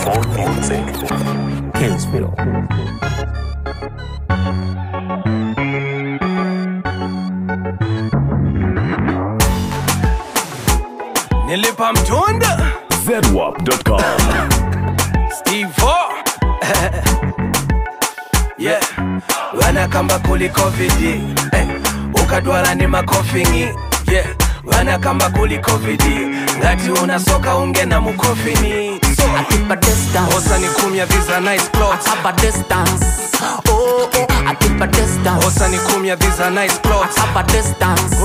Phone music. Inspiro. Nilipa mtunda ZWAP.com. Steve Yeah. Wana kamba kuli COVID. Ukadwala ni makofingi. Yeah. Wana kamba kuli COVID. Ngati unasoka unge na mukofini. I keep a distance. Osa ni kumya these are nice I clothes. have a distance. Oh, I keep a distance. Osa ni kumya these are nice I clothes. have a distance.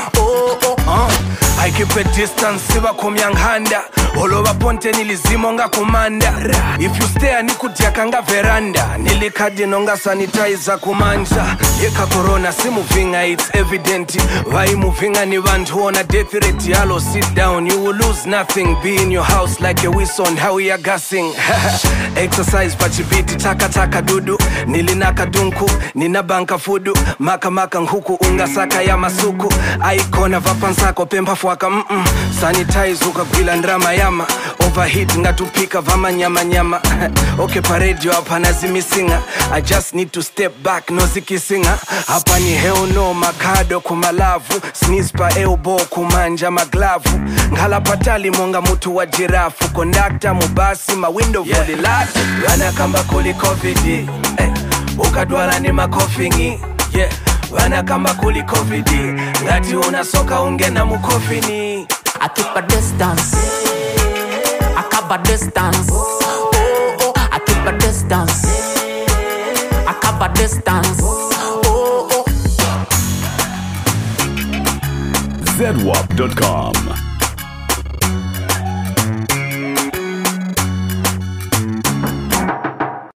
I keep a distance, siba kumyanghanda Oloba ponte nilizimonga kumanda If you stay nikutiakanga veranda Nilikadi nonga sanitizer kumanja Yeka corona si movinga, it's evident Vai movinga ni vantu on a death rate Hello, sit down, you will lose nothing Be in your house like a whistle and how we are gassing Exercise pachibiti taka taka dudu Nilinaka dunku, ninabanka fudu Maka maka nhuku unga saka ya masuku Aikona vapansako pempa fuaka Sanitize ukagwila ndrama yama Overheat ngatupika vama nyama nyama Okay parade yo hapa nazimisinga I just need to step back no zikisinga Hapa ni hell no makado kumalavu Sneeze pa elbow kumanja maglavu Ngala patali monga mutu wa jirafu Kondakta mubasi ma window voli lati Wana kamba kuli COVID Ukadwala ni makofingi Yeah Wana kamba kuli COVID Ngati unasoka unge na mukofini I keep a distance. I cover distance. Oh, I keep a distance. I cover distance. ZWAP.com.